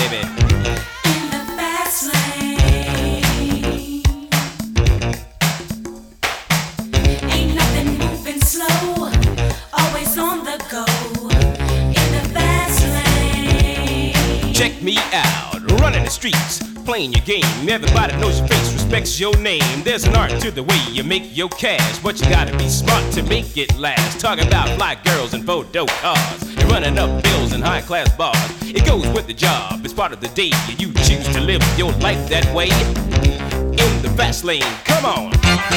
baby. In the fast lane, ain't nothing moving slow, always on the go. In the fast lane, Check me out, running the streets, playing your game. Everybody knows your face, respects your name. There's an art to the way you make your cash, but you gotta be smart to make it last. Talking about fly girls and photo cars, you're running up bills in high-class bars. It goes with the job, it's part of the day. You choose to live your life that way. In the fast lane, come on.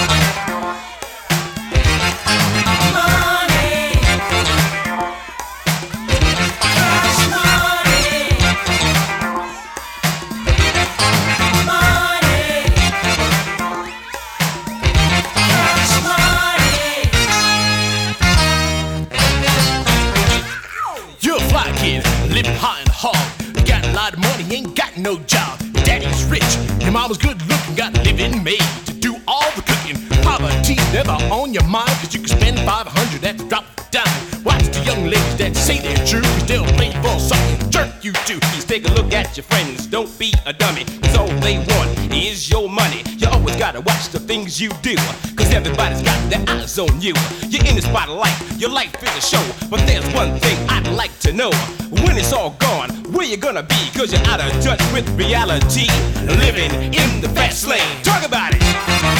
Living high and hard, got a lot of money, ain't got no job. Daddy's rich, your mama's good looking, got a living made to do all the cooking. Poverty never on your mind, cause you can spend 500 at the drop of a dime. Watch the young ladies that say they're true, cause they'll play for something jerk you do. Please take a look at your friends, don't be a dummy, cause all they want is your money. You always gotta watch the things you do, cause everybody's got their eyes on you. You're in the spotlight, your life is a show, but there's one thing I'd like to know. When it's all gone, where you gonna be? Cause you're out of touch with reality, living in the fast lane. Talk about it.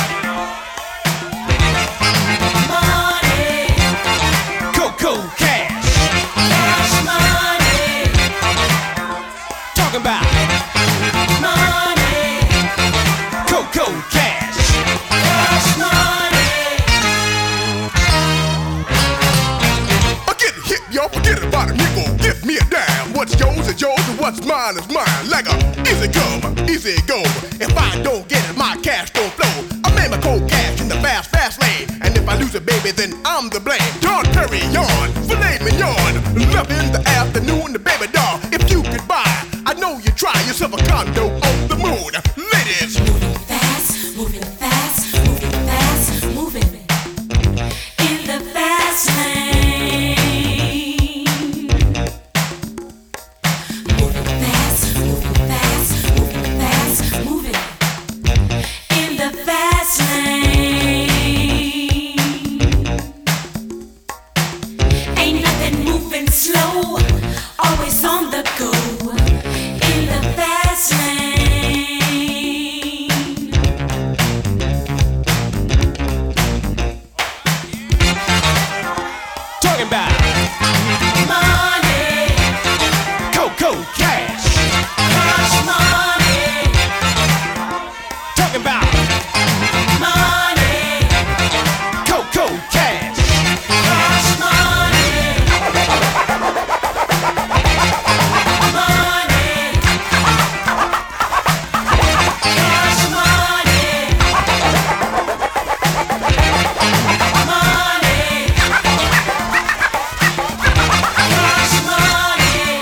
money, Coco cash. cash money, Talking about money, Coco cash. cash money. Get it hit, y'all, forget about it, nigga. Give me a dime. What's yours is yours and what's mine is mine. Like a easy come, easy go. If I don't get it, my cash don't flow. I made my cold cash in the fast, fast lane. And if I lose it, baby, then I'm the blame. John Perry, yawn, filet mignon. Love in the afternoon, the baby doll. If you could buy, I know you try yourself a condo on the moon. Ladies, Moving fast, moving fast, moving fast, moving in the fast lane. Moving fast, moving fast, moving fast, moving in the fast lane. Ain't nothing moving slow, always on the go. In the fast lane. Talking about Money, Coco cash. cash money, Talking about money, Coco cash. cash money, money, cash money, money, cash money.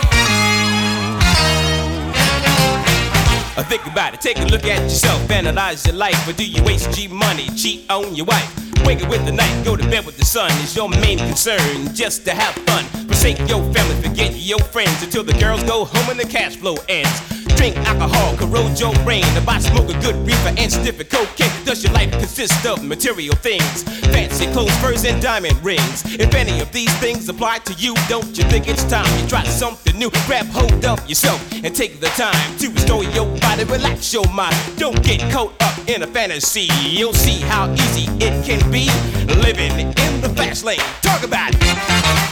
Think about it, take a look at yourself, analyze your life. Or do you waste G money, cheat on your wife? Wake up with the night, go to bed with the sun is your main concern, just to have fun. Forsake your family, forget your friends until the girls go home and the cash flow ends. Drink alcohol, corrode your brain. About smoke a good reefer and sniff a cocaine. Does your life consist of material things? Fancy clothes, furs, and diamond rings. If any of these things apply to you, don't you think it's time you try something new? Grab hold of yourself and take the time to restore your body, relax your mind. Don't get caught up in a fantasy. You'll see how easy it can be living in the fast lane. Talk about it.